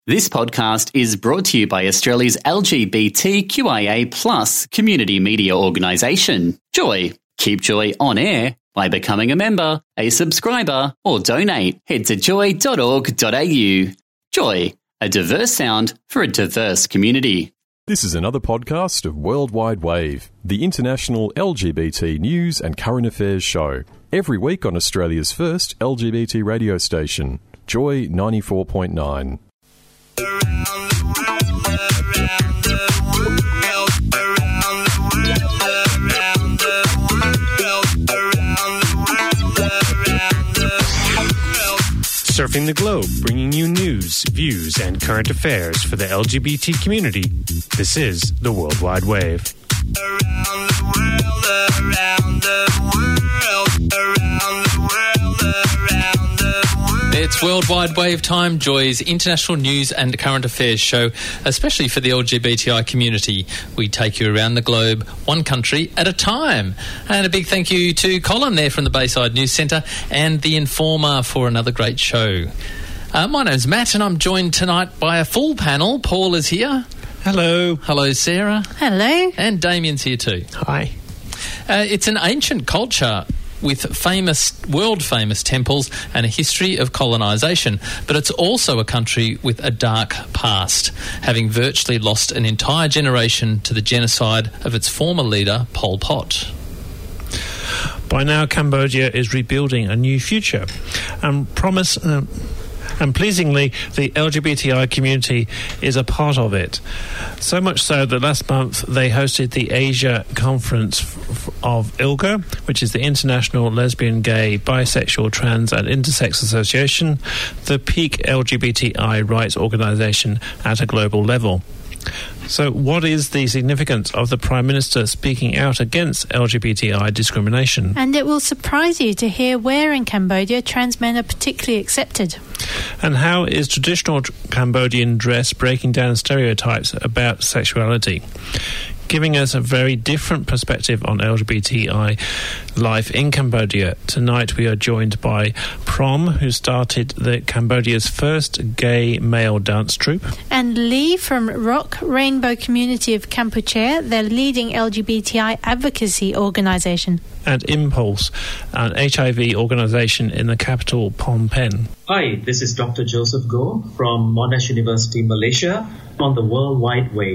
This podcast is brought to you by Australia's LGBTQIA+ community media organisation, Joy. Keep Joy on air by becoming a member, a subscriber, or donate. Head to joy.org.au. Joy, a diverse sound for a diverse community. This is another podcast of Worldwide Wave, the international LGBT news and current affairs show. Every week on Australia's first LGBT radio station, Joy 94.9. Surfing the globe, bringing you news, views, and current affairs for the LGBT community. This is the World Wide Wave. It's World Wide Wave time, Joy's international news and current affairs show, especially for the LGBTI community. We take you around the globe, one country at a time. And a big thank you to Colin there from the Bayside News Centre and The Informer for another great show. My name's Matt and I'm joined tonight by a full panel. Paul is here. Hello. Hello, Sarah. Hello. And Damien's here too. Hi. It's an ancient culture with world-famous temples and a history of colonisation. But it's also a country with a dark past, having virtually lost an entire generation to the genocide of its former leader, Pol Pot. By now, Cambodia is rebuilding a new future and pleasingly, the LGBTI community is a part of it. So much so that last month they hosted the Asia Conference of ILGA, which is the International Lesbian, Gay, Bisexual, Trans and Intersex Association, the peak LGBTI rights organisation at a global level. So what is the significance of the Prime Minister speaking out against LGBTI discrimination? And it will surprise you to hear where in Cambodia trans men are particularly accepted. And how is traditional Cambodian dress breaking down stereotypes about sexuality? Giving us a very different perspective on LGBTI life in Cambodia. Tonight we are joined by Prom, who started Cambodia's first gay male dance troupe. And Lee from Rock Rainbow Community of Kampuchea, their leading LGBTI advocacy organisation. And Impulse, an HIV organisation in the capital, Phnom Penh. Hi, this is Dr. Joseph Goh from Monash University, Malaysia, on the World Wide Wave.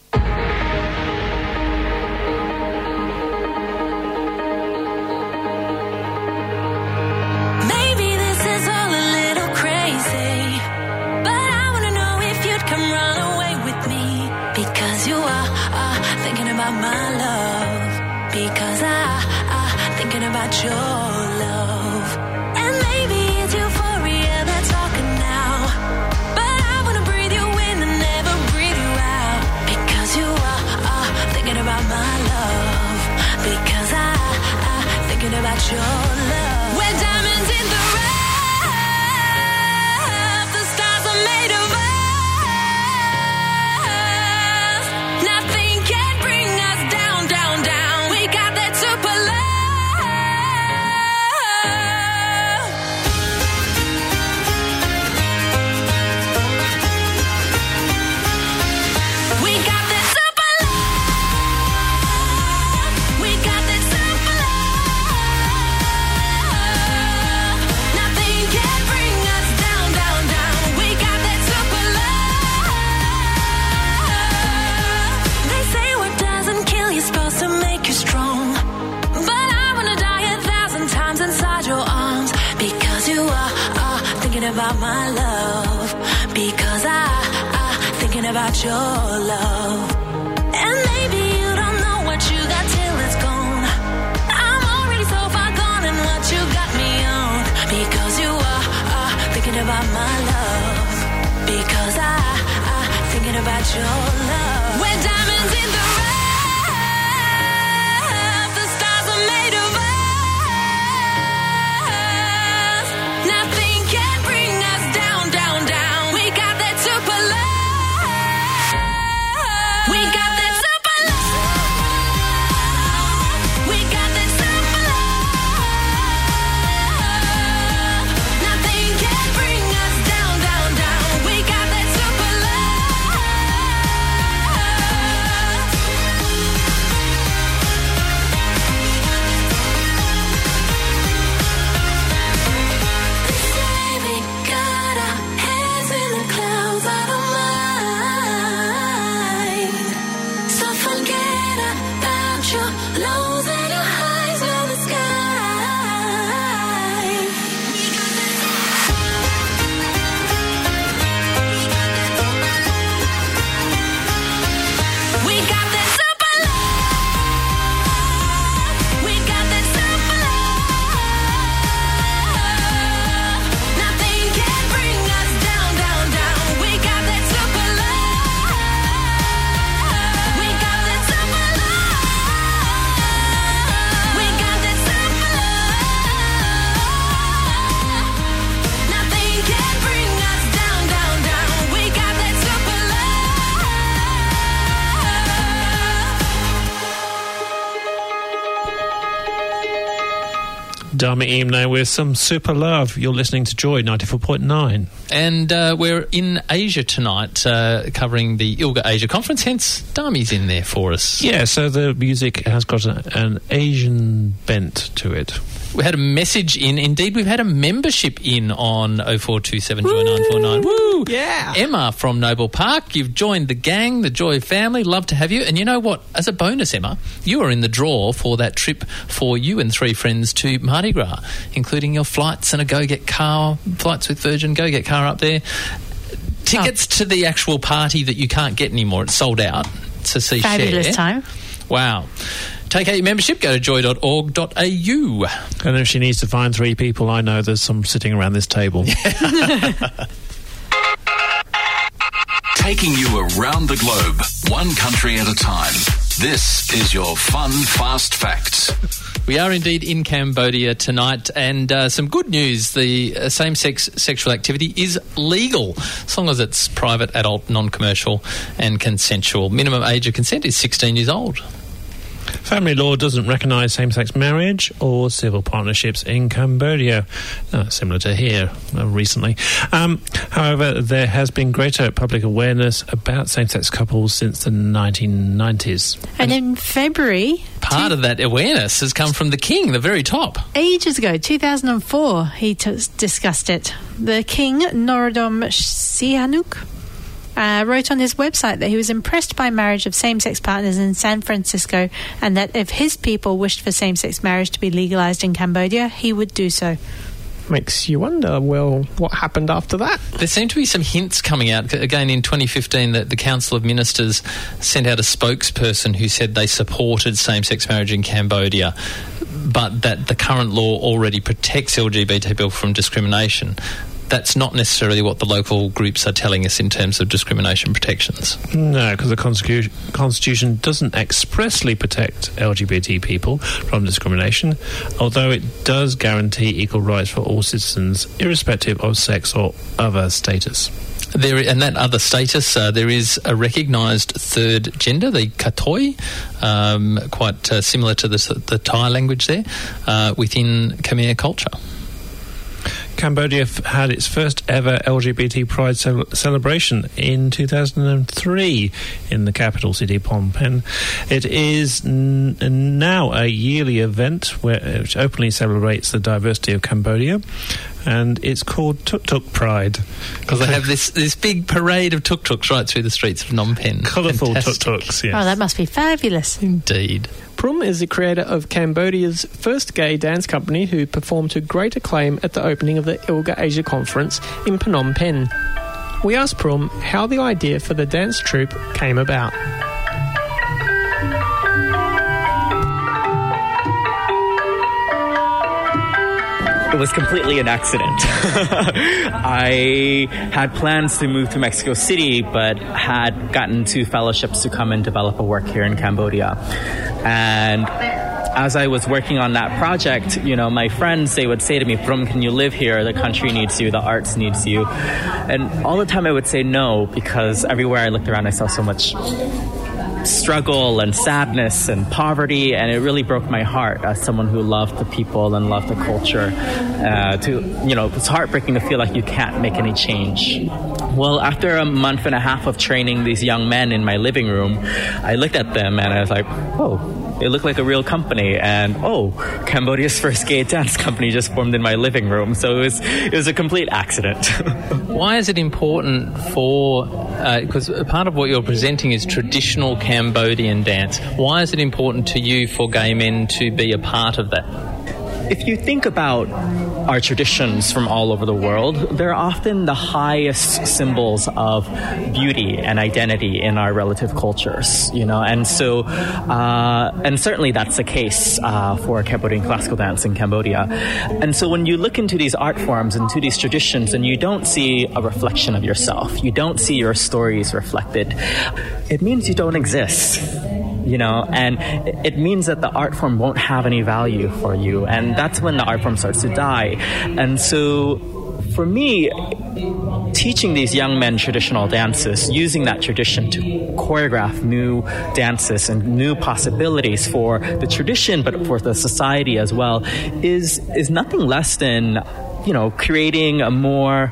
About my love, because I thinking about your love. And maybe you don't know what you got till it's gone. I'm already so far gone and what you got me on, because you are thinking about my love, because I thinking about your love. We're diamonds in the rough, the stars are made of us. Nothing can bring us down, down, down. We got that super love. We got that super love. We got that super love. Nothing can bring us down, down, down. We got that super Dharma Imne with some super love. You're listening to Joy 94.9. And we're in Asia tonight, covering the ILGA Asia Conference, hence Dharmi's in there for us. Yeah, so the music has got an Asian bent to it. We had a message in. Indeed, we've had a membership in on 0427 Joy 949. Woo! Yeah. Emma from Noble Park, you've joined the gang, the Joy family. Love to have you. And you know what? As a bonus, Emma, you are in the draw for that trip for you and 3 friends to Mardi Gras, including your flights and a go-get car, flights with Virgin, go-get car up there. Tickets to the actual party that you can't get anymore. It's sold out. To see Fabulous Cher. time. Wow. Take out your membership, go to joy.org.au. And if she needs to find 3 people, I know there's some sitting around this table. Taking you around the globe, one country at a time. This is your Fun Fast Facts. We are indeed in Cambodia tonight, and some good news. The same-sex sexual activity is legal, as long as it's private, adult, non-commercial and consensual. Minimum age of consent is 16 years old. Family law doesn't recognise same-sex marriage or civil partnerships in Cambodia, similar to here recently. However, there has been greater public awareness about same-sex couples since the 1990s. And in February... Part of that awareness has come from the King, the very top. Ages ago, 2004, he discussed it. The King, Norodom Sihanouk, wrote on his website that he was impressed by marriage of same-sex partners in San Francisco, and that if his people wished for same-sex marriage to be legalised in Cambodia, he would do so. Makes you wonder, well, what happened after that? There seem to be some hints coming out. Again, in 2015, the Council of Ministers sent out a spokesperson who said they supported same-sex marriage in Cambodia, but that the current law already protects LGBT people from discrimination. That's not necessarily what the local groups are telling us in terms of discrimination protections. No, because the Constitution doesn't expressly protect LGBT people from discrimination, although it does guarantee equal rights for all citizens, irrespective of sex or other status. And that other status, there is a recognised third gender, the Katoi, quite similar to the Thai language there, within Khmer culture. Cambodia had its first ever LGBT Pride celebration in 2003 in the capital city, Phnom Penh. It is now a yearly event which openly celebrates the diversity of Cambodia, and it's called Tuk Tuk Pride. Because they have this big parade of tuk-tuks right through the streets of Phnom Penh. Colourful tuk-tuks, yes. Oh, that must be fabulous. Indeed. Prum is the creator of Cambodia's first gay dance company, who performed to great acclaim at the opening of the ILGA Asia Conference in Phnom Penh. We asked Prum how the idea for the dance troupe came about. It was completely an accident. I had plans to move to Mexico City, but had gotten 2 fellowships to come and develop a work here in Cambodia. And as I was working on that project, my friends, they would say to me, Prum, can you live here? The country needs you. The arts needs you. And all the time I would say no, because everywhere I looked around, I saw so much struggle and sadness and poverty, and it really broke my heart as someone who loved the people and loved the culture. It's heartbreaking to feel like you can't make any change. Well, after a month and a half of training these young men in my living room, I looked at them and I was like, oh, they look like a real company, and Cambodia's first gay dance company just formed in my living room. So it was a complete accident. Why is it important because part of what you're presenting is traditional Cambodian dance. Why is it important to you for gay men to be a part of that? If you think about our traditions from all over the world, they're often the highest symbols of beauty and identity in our relative cultures, and so, and certainly that's the case for Cambodian classical dance in Cambodia. And so when you look into these art forms, into these traditions, and you don't see a reflection of yourself, you don't see your stories reflected, it means you don't exist. And it means that the art form won't have any value for you. And that's when the art form starts to die. And so for me, teaching these young men traditional dances, using that tradition to choreograph new dances and new possibilities for the tradition, but for the society as well, is nothing less than, creating a more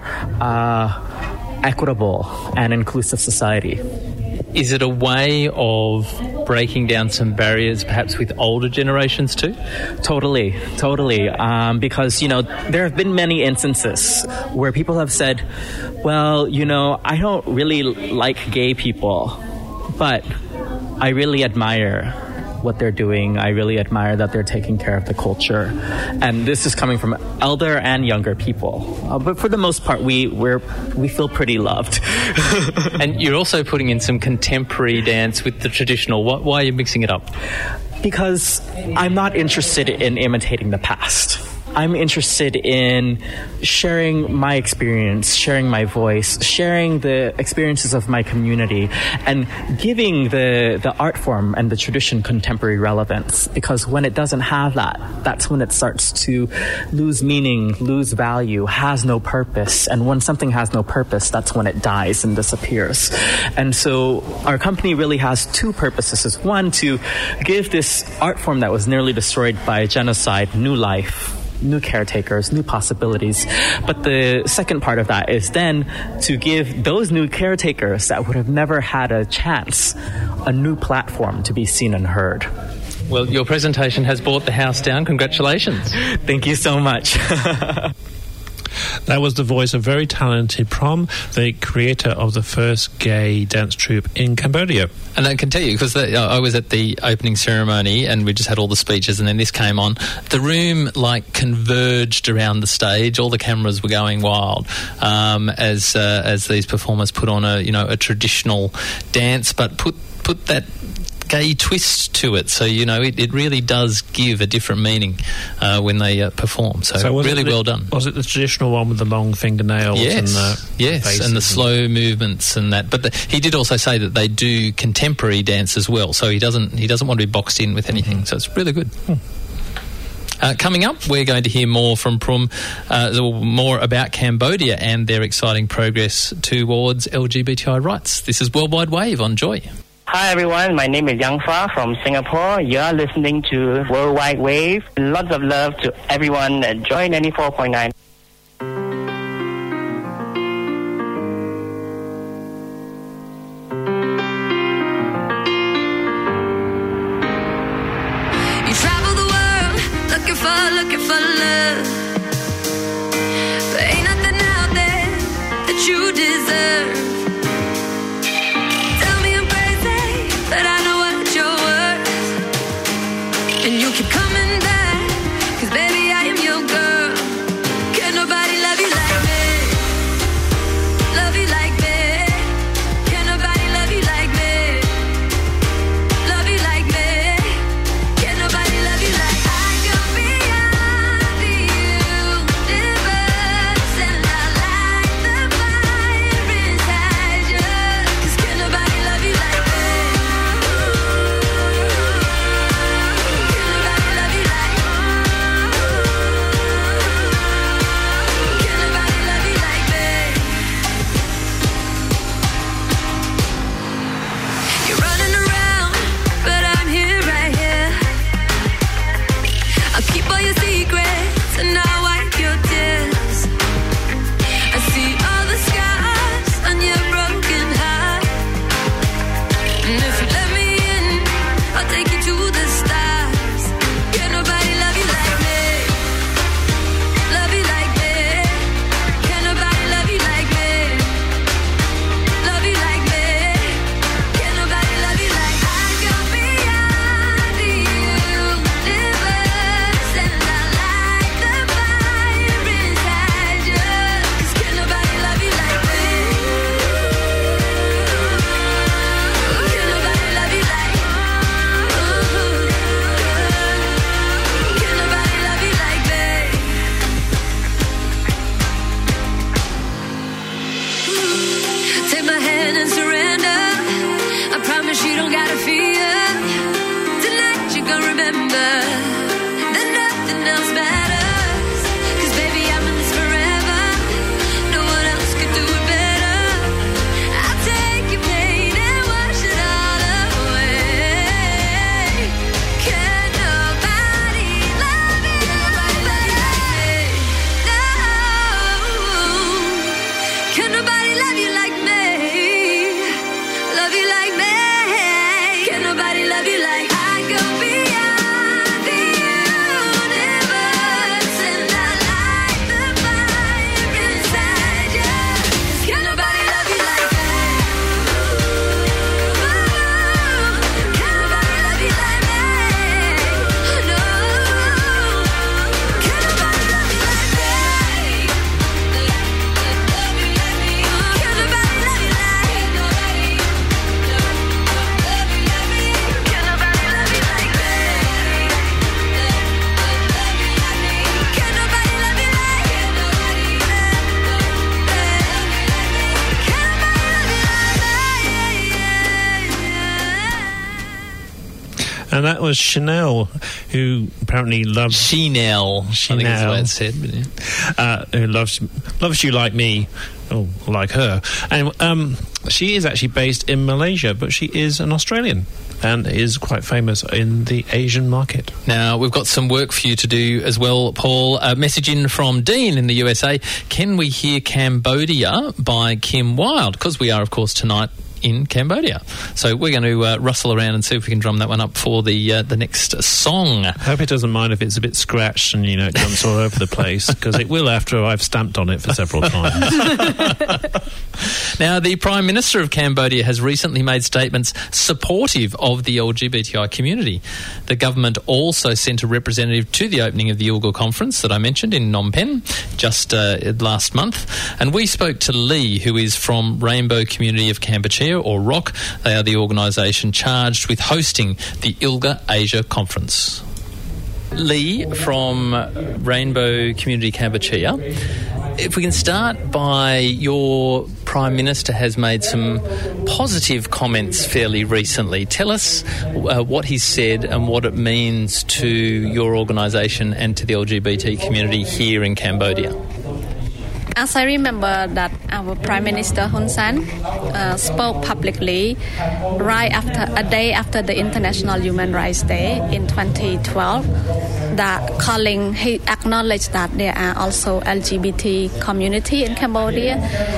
equitable and inclusive society. Is it a way of breaking down some barriers, perhaps with older generations too? Totally. Because, there have been many instances where people have said, well, I don't really like gay people, but I really admire what they're doing. I really admire that they're taking care of the culture. And this is coming from elder and younger people. But for the most part, we feel pretty loved. And you're also putting in some contemporary dance with the traditional. Why are you mixing it up? Because I'm not interested in imitating the past. I'm interested in sharing my experience, sharing my voice, sharing the experiences of my community, and giving the art form and the tradition contemporary relevance. Because when it doesn't have that, that's when it starts to lose meaning, lose value, has no purpose. And when something has no purpose, that's when it dies and disappears. And so our company really has two purposes. One, to give this art form that was nearly destroyed by genocide new life, new caretakers, new possibilities. But the second part of that is then to give those new caretakers that would have never had a chance a new platform to be seen and heard. Well, your presentation has brought the house down. Congratulations. Thank you so much. That was the voice of very talented Prom, the creator of the first gay dance troupe in Cambodia. And I can tell you, because I was at the opening ceremony and we just had all the speeches and then this came on, the room converged around the stage. All the cameras were going wild as these performers put on a traditional dance, but put that gay twist to it, so it really does give a different meaning when they perform. So really well done. Was it the traditional one with the long fingernails? Yes, and the slow movements and that. But he did also say that they do contemporary dance as well. So he doesn't want to be boxed in with anything. Mm-hmm. So it's really good. Coming up, we're going to hear more from Prum, more about Cambodia and their exciting progress towards LGBTI rights. This is Worldwide Wave on Joy. Hi everyone, my name is Yang Fa from Singapore. You are listening to Worldwide Wave. Lots of love to everyone at Joy 94.9. You travel the world looking for love, but ain't nothing out there that you deserve. But I know what you're worth, and you keep coming back, 'cause baby I am your girl. Can't nobody love you like me, love you like me. Can't nobody love you like me, love you like me. Can't nobody love you like I. Go beyond And that was Chanel, who apparently loves... Chanel. I think that's the way it's said. But yeah. Who loves you like me. Oh, like her. And she is actually based in Malaysia, but she is an Australian and is quite famous in the Asian market. Now, we've got some work for you to do as well, Paul. A message in from Dean in the USA. Can we hear Cambodia by Kim Wilde? Because we are, of course, tonight in Cambodia. So we're going to rustle around and see if we can drum that one up for the next song. I hope it doesn't mind if it's a bit scratched and, it jumps all over the place, because it will after I've stamped on it for several times. Now, the Prime Minister of Cambodia has recently made statements supportive of the LGBTI community. The government also sent a representative to the opening of the ILGA conference that I mentioned in Phnom Penh just last month. And we spoke to Lee, who is from Rainbow Community of Kampuchea, or ROC. They are the organisation charged with hosting the ILGA Asia Conference. Lee from Rainbow Community Kampuchea. If we can start by, your Prime Minister has made some positive comments fairly recently. Tell us what he said and what it means to your organisation and to the LGBT community here in Cambodia. As I remember that our Prime Minister Hun Sen spoke publicly a day after the International Human Rights Day in 2012, he acknowledged that there are also LGBT community in Cambodia.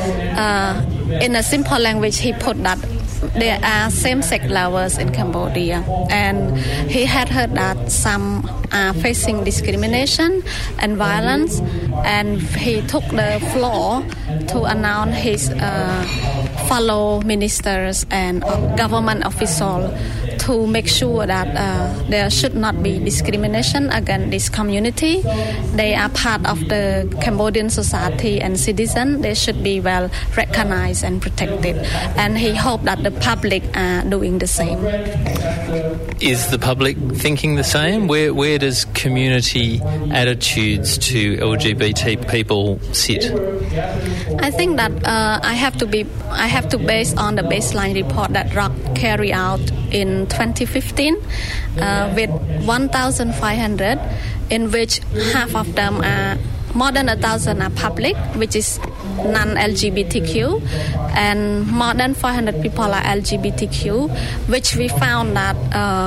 In a simple language, he put that there are same-sex lovers in Cambodia, and he had heard that some are facing discrimination and violence, and he took the floor to announce his fellow ministers and government officials to make sure that there should not be discrimination against this community. They are part of the Cambodian society and citizens. They should be well recognized and protected. And he hoped that the public are doing the same. Is the public thinking the same? Where does community attitudes to LGBT people sit? I think that I have to base on the baseline report that ROC carried out in 2015 with 1,500, in which half of them are, more than 1,000 are public, which is non-LGBTQ, and more than 400 people are LGBTQ, which we found that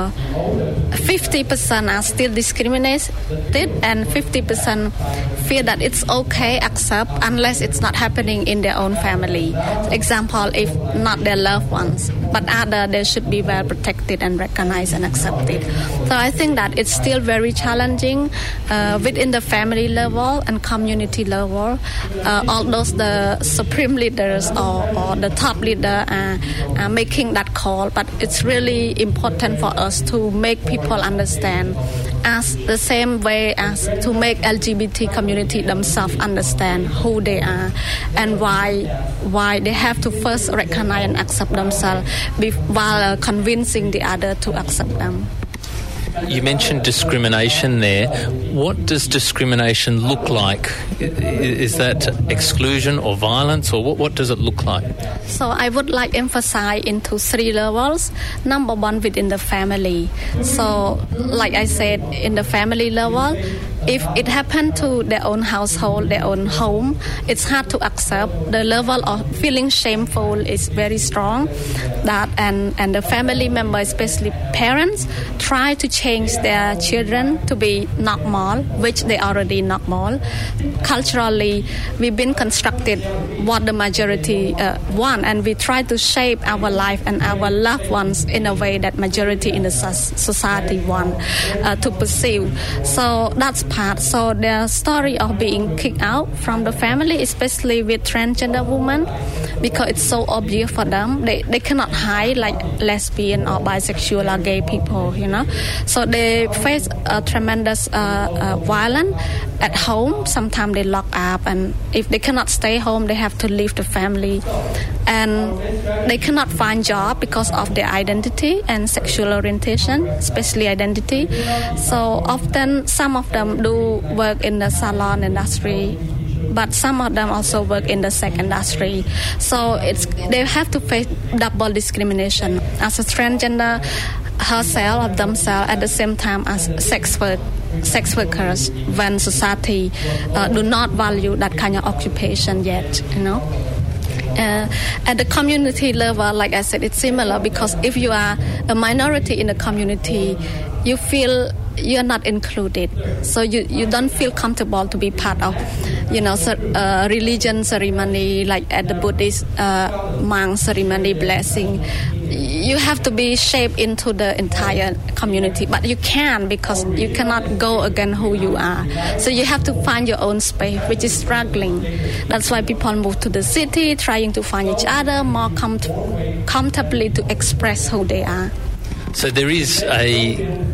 50% are still discriminated and 50% feel that it's okay, accept, unless it's not happening in their own family. Example, if not their loved ones, but other, they should be well protected and recognized and accepted. So I think that it's still very challenging within the family level and community level, although the supreme leaders or the top leader are making that call, but it's really important for us to make people understand, as the same way as to make LGBT community themselves understand who they are and why they have to first recognize and accept themselves while convincing the other to accept them. You mentioned discrimination there. What does discrimination look like? Is that exclusion or violence, or what does it look like? So I would like to emphasize into 3 levels. Number 1, within the family. So like I said, in the family level, if it happened to their own household, their own home, it's hard to accept. The level of feeling shameful is very strong. That and the family members, especially parents, try to change their children to be normal, which they already normal. Culturally, we've been constructed what the majority want, and we try to shape our life and our loved ones in a way that majority in the society want to pursue. So that's part. So the story of being kicked out from the family, especially with transgender women, because it's so obvious for them. They cannot hide like lesbian or bisexual or gay people, So they face a tremendous violence at home. Sometimes they lock up, and if they cannot stay home, they have to leave the family. And they cannot find job because of their identity and sexual orientation, especially identity. So often some of them do work in the salon industry but some of them also work in the sex industry. So they have to face double discrimination as a transgender herself or themselves at the same time as sex workers when society do not value that kind of occupation yet, At the community level, like I said, it's similar because if you are a minority in the community, you feel you're not included. So you don't feel comfortable to be part of, religion ceremony, like at the Buddhist monk ceremony blessing. You have to be shaped into the entire community, but you can because you cannot go against who you are. So you have to find your own space, which is struggling. That's why people move to the city, trying to find each other more comfortably to express who they are. So there is a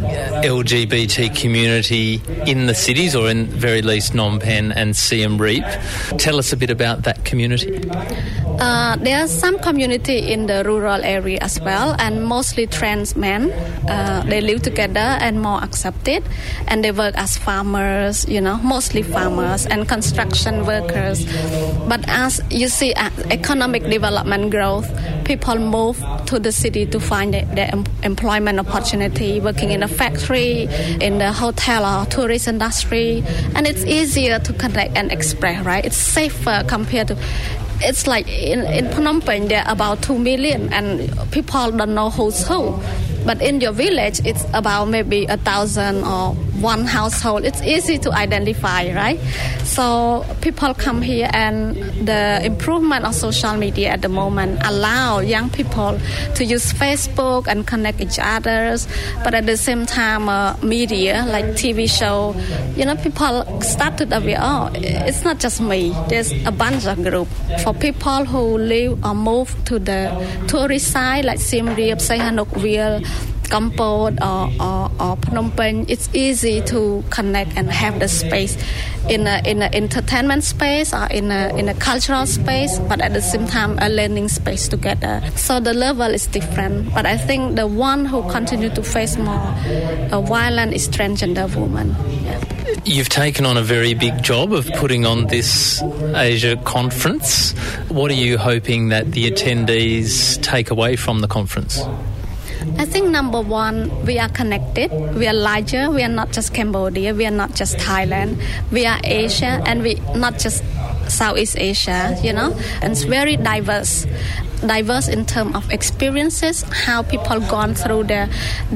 LGBT community in the cities, or in very least Phnom Penh and Siem Reap. Tell us a bit about that community. There are some community in the rural area as well, and mostly trans men. They live together and more accepted, and they work as farmers, mostly farmers and construction workers. But as you see, economic development growth, people move to the city to find their employment opportunity, working in a factory, in the hotel or tourist industry, and it's easier to connect and express, right? It's safer compared to... It's like in Phnom Penh, there are about 2 million, and people don't know who's who. But in your village, it's about maybe 1,000 or one household. It's easy to identify, right? So people come here, and the improvement of social media at the moment allow young people to use Facebook and connect each other. But at the same time, media like TV show, people start to aware, it's not just me. There's a bunch of group. For people who live or move to the tourist side like Siem Reap, Sihanouk Ville, Kampot or Phnom Penh, it's easy to connect and have the space in an entertainment space or in a cultural space, but at the same time a learning space together. So the level is different, but I think the one who continue to face more violence is transgender women. Yeah. You've taken on a very big job of putting on this Asia conference. What are you hoping that the attendees take away from the conference? I think number one, we are connected. We are larger. We are not just Cambodia. We are not just Thailand. We are Asia, and we not just Southeast Asia, and it's very diverse in terms of experiences, how people gone through their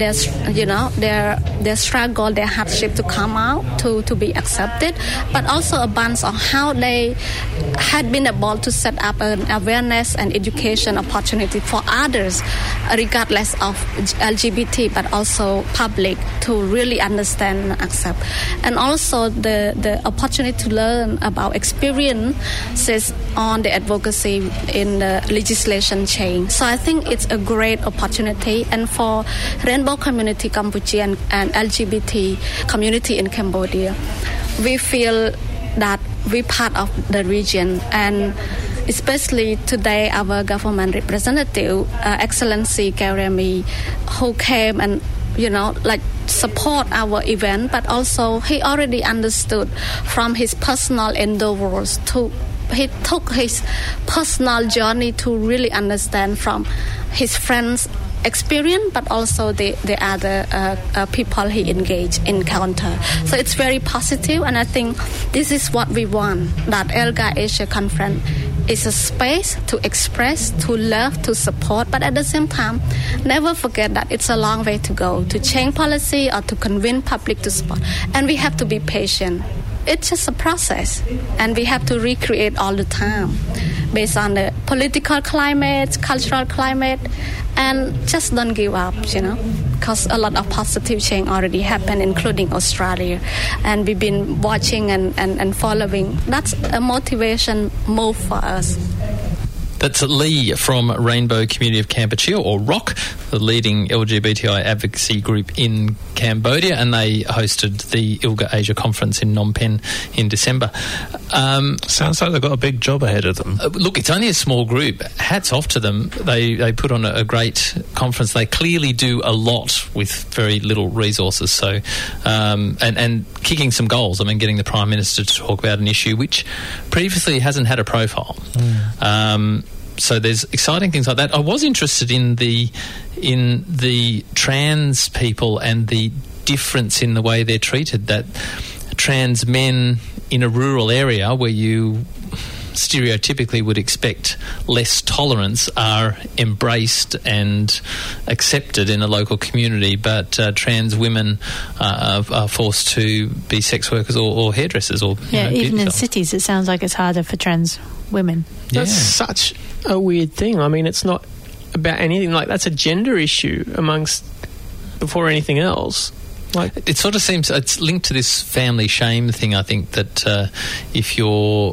struggle, their hardship to come out, to be accepted, but also a bunch of how they had been able to set up an awareness and education opportunity for others, regardless of LGBT, but also public, to really understand and accept. And also the opportunity to learn about experiences on the advocacy in the legislation change. So I think it's a great opportunity, and for Rainbow Community Cambodia and LGBT community in Cambodia, we feel that we're part of the region, and especially today our government representative, Excellency Karemi, who came and support our event, but also he already understood from his personal endeavors he took his personal journey to really understand from his friends' experience, but also the other people he encounter. So it's very positive, and I think this is what we want, that ILGA Asia Conference is a space to express, to love, to support, but at the same time, never forget that it's a long way to go to change policy or to convince public to support. And we have to be patient. It's just a process, and we have to recreate all the time based on the political climate, cultural climate, and just don't give up, because a lot of positive change already happened, including Australia, and we've been watching and following. That's a motivation move for us. That's Lee from Rainbow Community of Kampuchea, or ROC, the leading LGBTI advocacy group in Cambodia, and they hosted the ILGA Asia Conference in Phnom Penh in December. Sounds like they've got a big job ahead of them. Look, it's only a small group. Hats off to them. They put on a great conference. They clearly do a lot with very little resources. So, and kicking some goals. I mean, getting the Prime Minister to talk about an issue which previously hasn't had a profile. So there's exciting things like that. I was interested in the trans people and the difference in the way they're treated. That trans men in a rural area where you stereotypically would expect less tolerance are embraced and accepted in a local community, but trans women are forced to be sex workers or hairdressers. Or even in cities it sounds like it's harder for trans women. That's such a weird thing. I mean, it's not about anything like that's a gender issue before anything else. Like, it sort of seems it's linked to this family shame thing. I think that if you're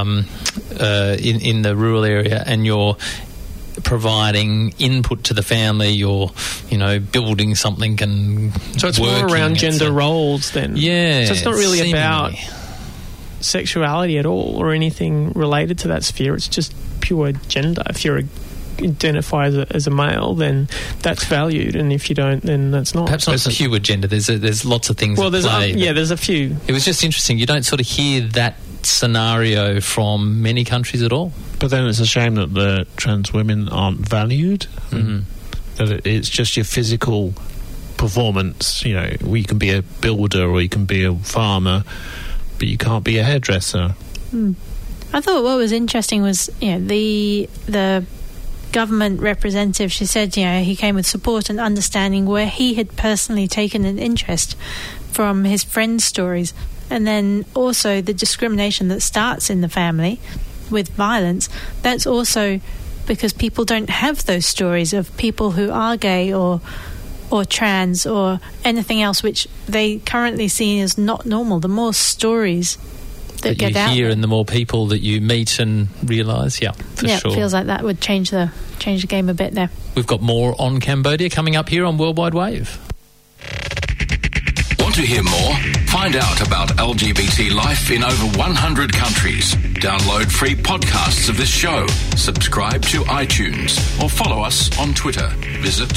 in the rural area and you're providing input to the family, you're building something and so it's more around gender roles then. Yeah, so it's not really seemingly about sexuality at all or anything related to that sphere. It's just pure gender. If you're identify as a male, then that's valued, and if you don't, then that's not. Perhaps not pure gender. There's lots of things. Well, at play, there's a few. It was just interesting. You don't sort of hear that scenario from many countries at all. But then it's a shame that the trans women aren't valued. Mm-hmm. That it's just your physical performance. We can be a builder or you can be a farmer, but you can't be a hairdresser. I thought what was interesting was the government representative. She said he came with support and understanding where he had personally taken an interest from his friends' stories, and then also the discrimination that starts in the family with violence. That's also because people don't have those stories of people who are gay or trans or anything else which they currently see as not normal. The more stories that get out you hear there, and the more people that you meet and realise, sure. It feels like that would change the game a bit there. We've got more on Cambodia coming up here on Worldwide Wave. Want to hear more? Find out about LGBT life in over 100 countries. Download free podcasts of this show. Subscribe to iTunes or follow us on Twitter. Visit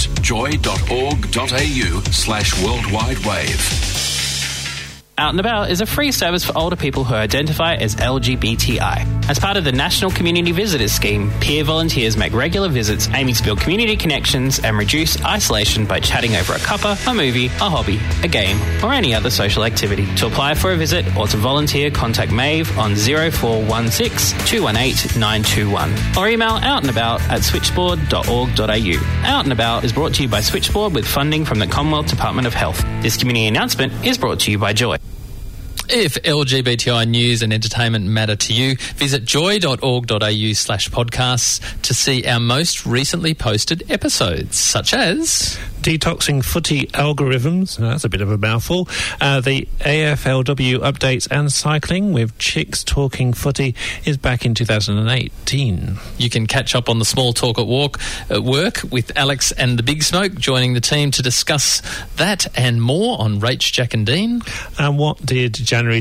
joy.org.au/worldwidewave. Out and About is a free service for older people who identify as LGBTI. As part of the National Community Visitors Scheme, peer volunteers make regular visits aiming to build community connections and reduce isolation by chatting over a cuppa, a movie, a hobby, a game, or any other social activity. To apply for a visit or to volunteer, contact Maeve on 0416 218 921 or email outandabout@switchboard.org.au. Out and About is brought to you by Switchboard with funding from the Commonwealth Department of Health. This community announcement is brought to you by Joy. If LGBTI news and entertainment matter to you, visit joy.org.au/podcasts to see our most recently posted episodes, such as Detoxing Footy Algorithms, that's a bit of a mouthful, the AFLW updates and cycling with Chicks Talking Footy is back in 2018. You can catch up on the small talk at work with Alex and the Big Smoke, joining the team to discuss that and more on Rach, Jack and Dean. And what did January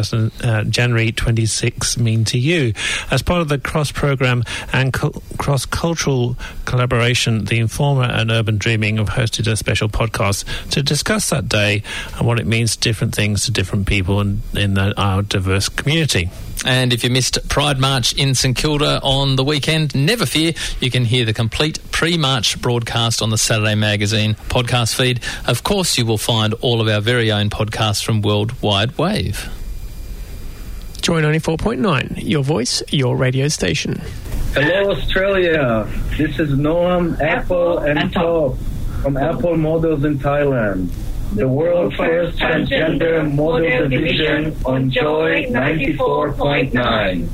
26 mean to you? As part of the cross-program and cross-cultural collaboration, The Informer and Urban Dreaming have hosted a special podcast to discuss that day and what it means different things to different people in our diverse community. And if you missed Pride March in St Kilda on the weekend, never fear, you can hear the complete pre-march broadcast on the Saturday Magazine podcast feed. Of course, you will find all of our very own podcasts from Worldwide Wave. Joy 94.9, your voice, your radio station. Hello, Australia. This is Noam, Apple and Top from Apple Models in Thailand. The world's first transgender model division on Joy 94.9.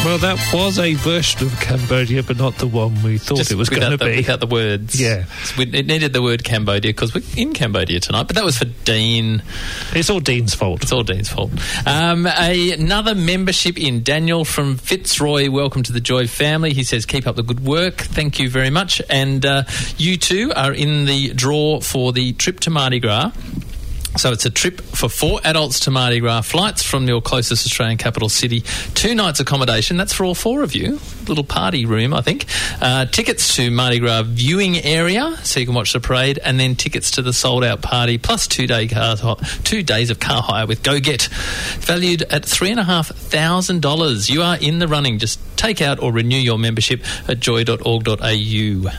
Well, that was a version of Cambodia, but not the one we thought it was going to be. Without the words. Yeah. It needed the word Cambodia because we're in Cambodia tonight, but that was for Dean. It's all Dean's fault. It's all Dean's fault. Another membership in. Daniel from Fitzroy, welcome to the Joy family. He says, keep up the good work. Thank you very much. And you two are in the draw for the trip to Mardi Gras. So it's a trip for 4 adults to Mardi Gras, flights from your closest Australian capital city, 2 nights accommodation. That's for all 4 of you. Little party room, I think. Tickets to Mardi Gras viewing area, so you can watch the parade, and then tickets to the sold-out party, plus 2 days of car hire with GoGet, valued at $3,500. You are in the running. Just take out or renew your membership at joy.org.au.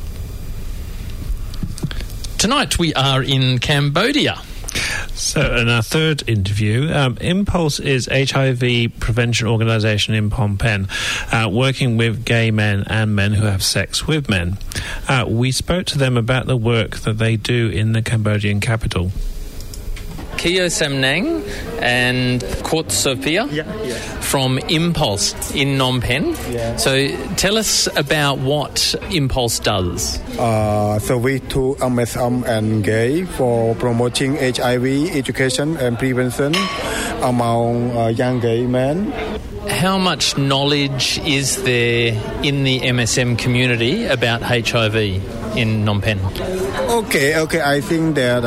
Tonight we are in Cambodia. So, in our third interview, Impulse is HIV prevention organisation in Phnom Penh, working with gay men and men who have sex with men. We spoke to them about the work that they do in the Cambodian capital. Kio Samnang and Kort Sophia from Impulse in Phnom Penh. Yeah. So tell us about what Impulse does. Service to MSM and gay for promoting HIV education and prevention among young gay men. How much knowledge is there in the MSM community about HIV in Phnom Penh? Okay, I think that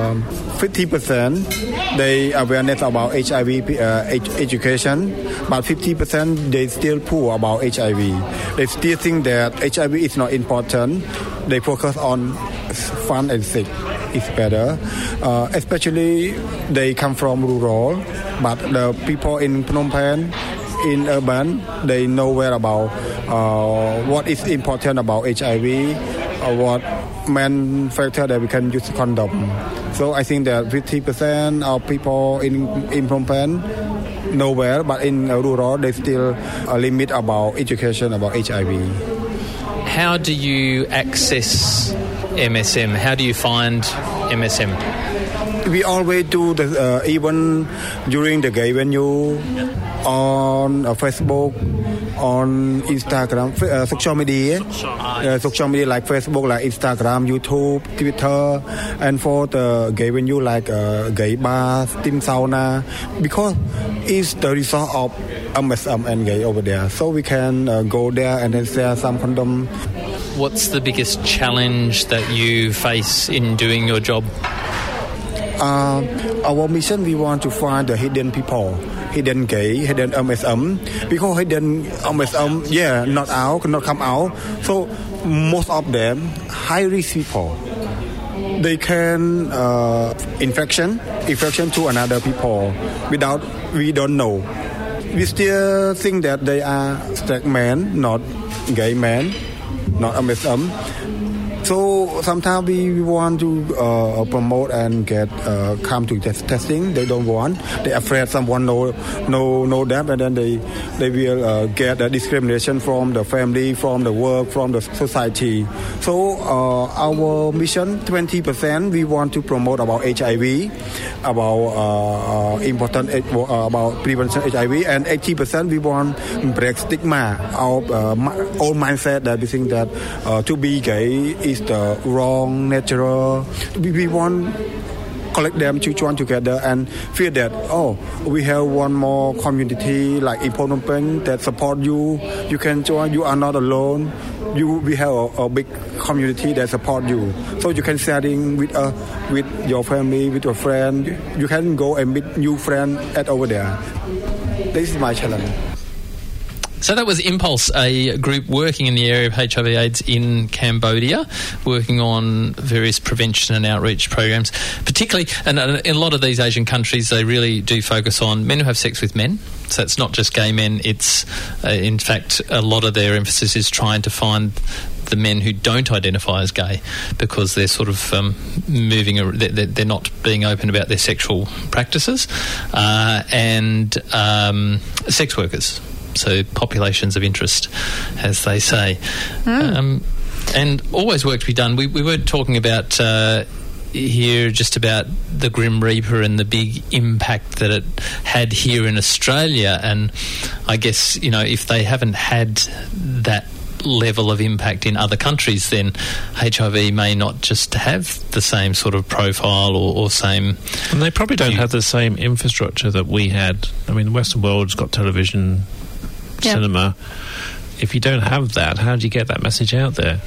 50% they awareness about HIV education, but 50% they still poor about HIV. They still think that HIV is not important. They focus on fun and sick is better. Especially they come from rural, but the people in Phnom Penh, in urban, they know well about what is important about HIV, what main factor that we can use condom. So I think that 50% of people in Phnom Penh know well, but in rural they still limit about education about HIV. How do you access MSM? How do you find MSM? We always do the even during the gay venue, on Facebook, on Instagram, social media like Facebook, like Instagram, YouTube, Twitter, and for the gay venue like gay bars, steam sauna, because it's the resort of MSM and gay over there, so we can go there and then share some condom. What's the biggest challenge that you face in doing your job? Our mission, we want to find the hidden people, hidden gay, hidden MSM, because hidden MSM, not come out. So most of them high risk people. They can infection to another people without we don't know. We still think that they are straight men, not gay men, not MSM. So sometimes we want to promote and get come to testing. They don't want. They're afraid someone know them, and then they will get a discrimination from the family, from the work, from the society. So our mission, 20%, we want to promote about HIV, about important about prevention HIV, and 80% we want break stigma of old mindset that we think that to be gay is the wrong natural. We want collect them to join together and feel that we have one more community like in Phnom Penh that support you. You can join. You are not alone. We have a big community that support you, so you can sharing with your family, with your friend. You can go and meet new friends over there. This is my challenge. So that was Impulse, a group working in the area of HIV/AIDS in Cambodia, working on various prevention and outreach programs, particularly, and in a lot of these Asian countries, they really do focus on men who have sex with men. So it's not just gay men, it's, in fact, a lot of their emphasis is trying to find the men who don't identify as gay, because they're sort of they're not being open about their sexual practices, and sex workers. So populations of interest, as they say. And always work to be done. We were talking about hear just about the Grim Reaper and the big impact that it had here in Australia. And I guess, if they haven't had that level of impact in other countries, then HIV may not just have the same sort of profile or same... And they probably don't have the same infrastructure that we had. I mean, the Western world's got television, cinema. If you don't have that, how do you get that message out there?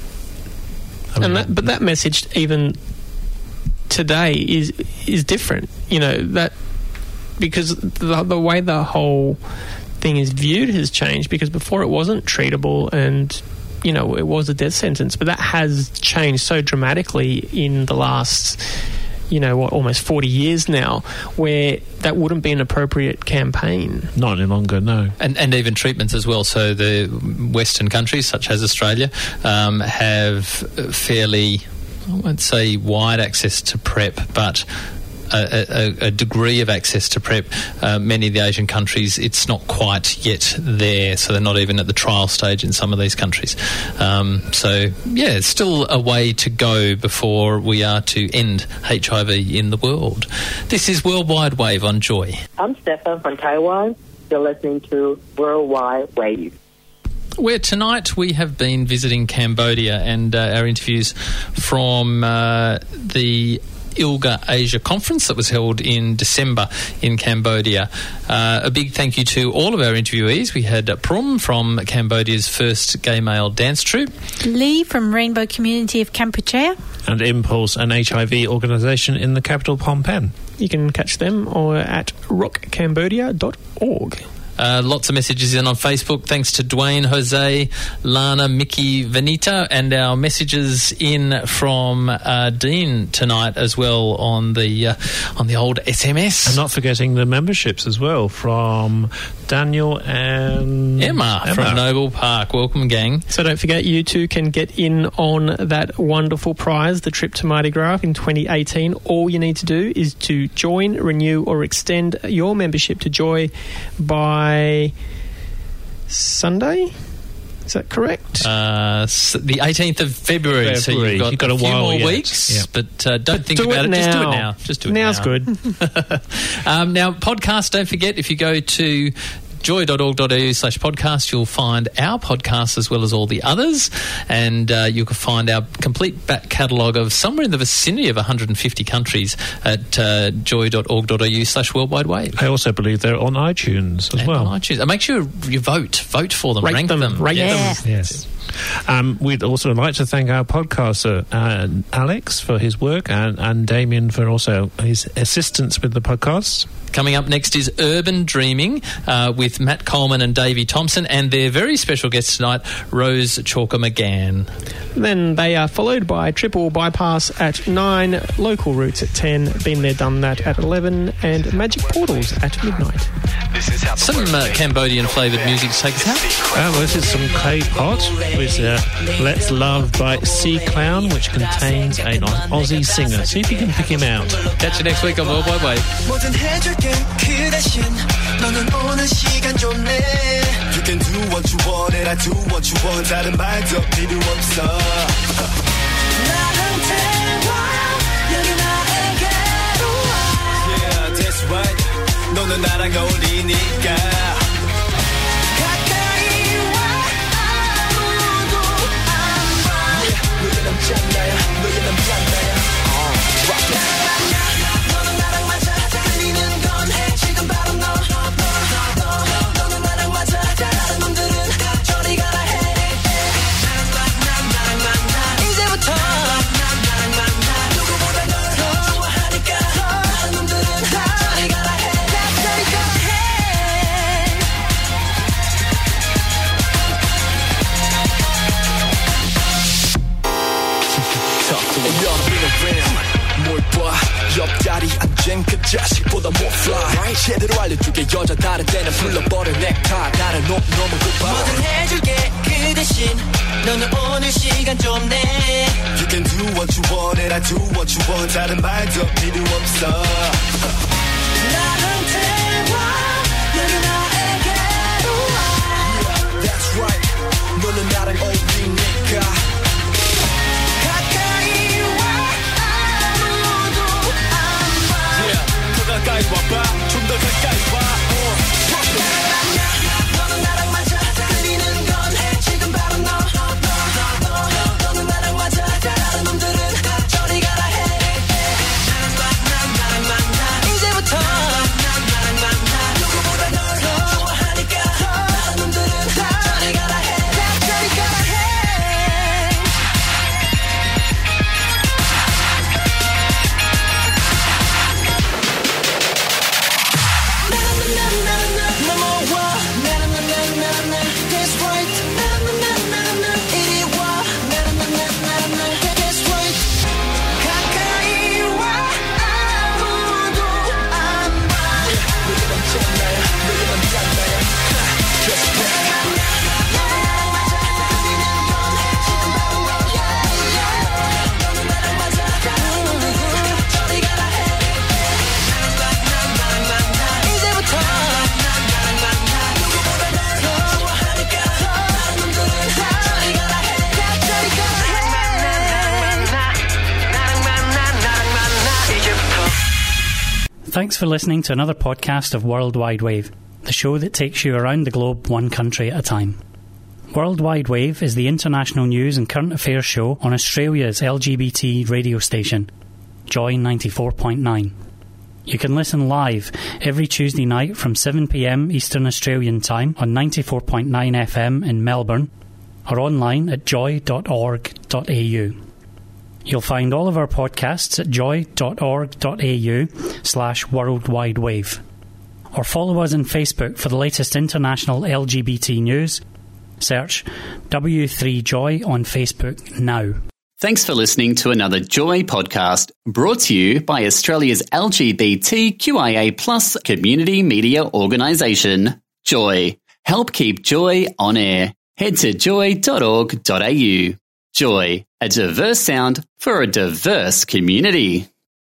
But that message, even today, is different. That because the way the whole thing is viewed has changed, because before it wasn't treatable and it was a death sentence, but that has changed so dramatically in the last almost 40 years now, where that wouldn't be an appropriate campaign. Not any longer, no. And even treatments as well. So the Western countries, such as Australia, have fairly, I won't say wide access to PrEP, but a degree of access to PrEP. Many of the Asian countries, it's not quite yet there, so they're not even at the trial stage in some of these countries. It's still a way to go before we are to end HIV in the world. This is Worldwide Wave on Joy. I'm Stefan from Taiwan. You're listening to Worldwide Wave. Where tonight we have been visiting Cambodia, and our interviews from the ILGA Asia Conference that was held in December in Cambodia. A big thank you to all of our interviewees. We had Prum from Cambodia's first gay male dance troupe, Lee from Rainbow Community of Kampuchea, and Impulse, an HIV organisation in the capital Phnom Penh. You can catch them at rockcambodia.org. Lots of messages in on Facebook. Thanks to Dwayne, Jose, Lana, Mickey, Vanita, and our messages in from Dean tonight as well on the old SMS. And not forgetting the memberships as well from Daniel and Emma from Noble Park. Welcome, gang. So don't forget, you too can get in on that wonderful prize, the trip to Mardi Gras in 2018. All you need to do is to join, renew, or extend your membership to Joy by Sunday. Is that correct? The 18th of February. So you've got a few more weeks. Yep. But don't think about it. Just do it now. Just do it now. Now's good. Now, podcast, don't forget, if you go to joy.org.au/podcast, you'll find our podcast as well as all the others, and you can find our complete back catalogue of somewhere in the vicinity of 150 countries at joy.org.au/worldwide wave. I also believe they're on iTunes as well. On iTunes. And make sure you vote for them, rank them. Yes. We'd also like to thank our podcaster Alex for his work, and Damien for also his assistance with the podcasts. Coming up next is Urban Dreaming with Matt Coleman and Davey Thompson, and their very special guest tonight, Rose Chalker McGann. Then they are followed by Triple Bypass at 9, Local Routes at 10, Been There Done That at 11, and Magic Portals at midnight. Some Cambodian flavoured music to take us out. Well, this is some K-pop with Let's Love by Sea Clown, which contains an Aussie singer. See if you can pick him out. Catch you next week on Worldwide Wave. 그 대신 너는 오는 시간 좀 내. You can do what you want and I do what you want. 다른 말도 필요 없어. 나한테 와 여기 나에게로 와. Yeah, that's right. 너는 나랑 어울리니까. 가까이 와 아무도 안 봐. 너의 남자나야 너의 남자나야. 너는 나랑 맞아. 옆자리 앉은 그 자식보다 more fly 제대로 알려줄게 여자 다른 데는 불러버려 넥타 나를 너무 고파 뭐든 해줄게 그 대신 너는 오늘 시간 좀 내 You can do what you want and I do what you want 다른 말도 필요 없어 나한테 와 여기 나에게로 와 That's right 너는 나랑 어울리니까 가까이 와 Thanks for listening to another podcast of World Wide Wave, the show that takes you around the globe one country at a time. World Wide Wave is the international news and current affairs show on Australia's LGBT radio station, Joy 94.9. You can listen live every Tuesday night from 7 p.m. Eastern Australian Time on 94.9 FM in Melbourne or online at joy.org.au. You'll find all of our podcasts at joy.org.au/worldwidewave. Or follow us on Facebook for the latest international LGBT news. Search W3Joy on Facebook now. Thanks for listening to another Joy podcast brought to you by Australia's LGBTQIA+ community media organisation, Joy. Help keep Joy on air. Head to joy.org.au. Joy, a diverse sound for a diverse community.